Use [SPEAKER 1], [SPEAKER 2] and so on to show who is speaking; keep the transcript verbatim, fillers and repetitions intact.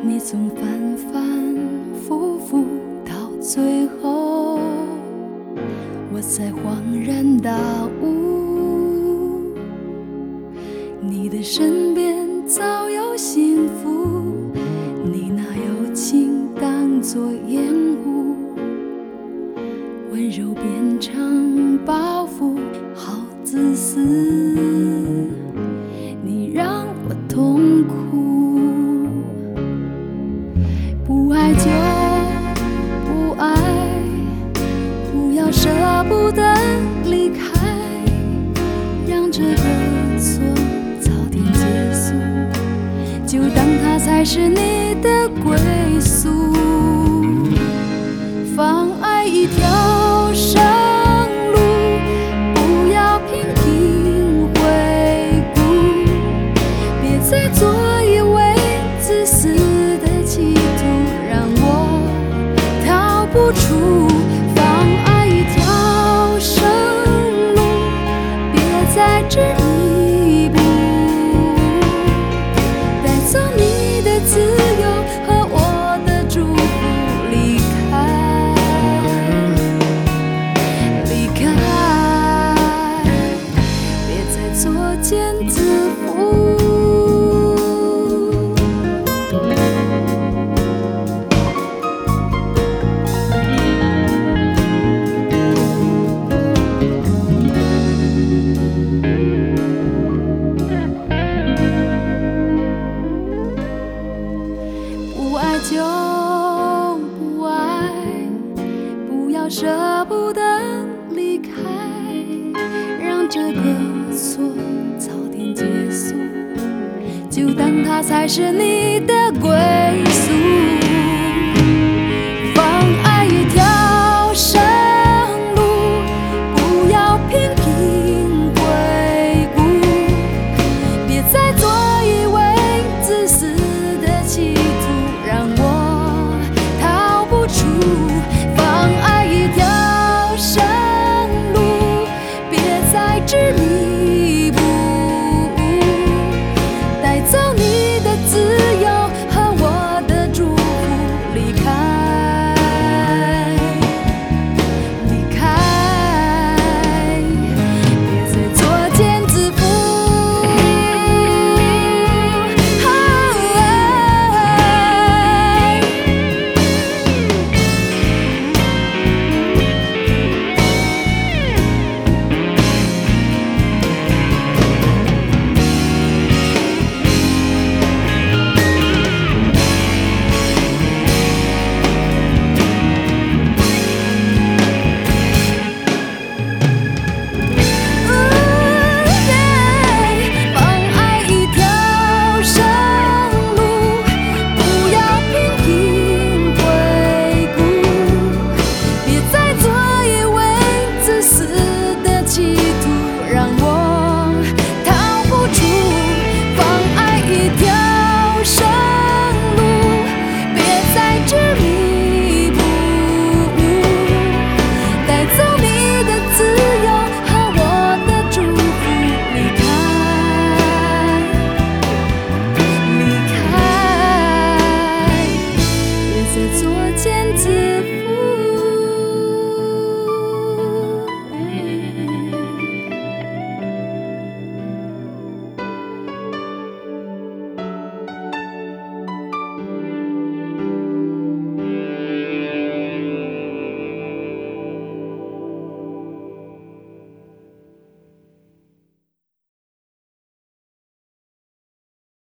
[SPEAKER 1] 你总反反复复，到最后我才恍然大悟，你的身边早有幸福，你拿友情当作烟雾，温柔变成包袱，好自私，你让我痛苦。不爱就不爱，不要舍不得离开，让这个错早点结束，就当它才是你的归宿。放爱一条生路，不要频频回顾，别再做一位自私的企图，让我逃不出。放爱一条生路，别再执一步，带走你的自由和我的祝福，离开离开，别再作茧自缚。不爱就不爱，不要舍不得离开，让这个错早点结束，就当它才是你的归宿。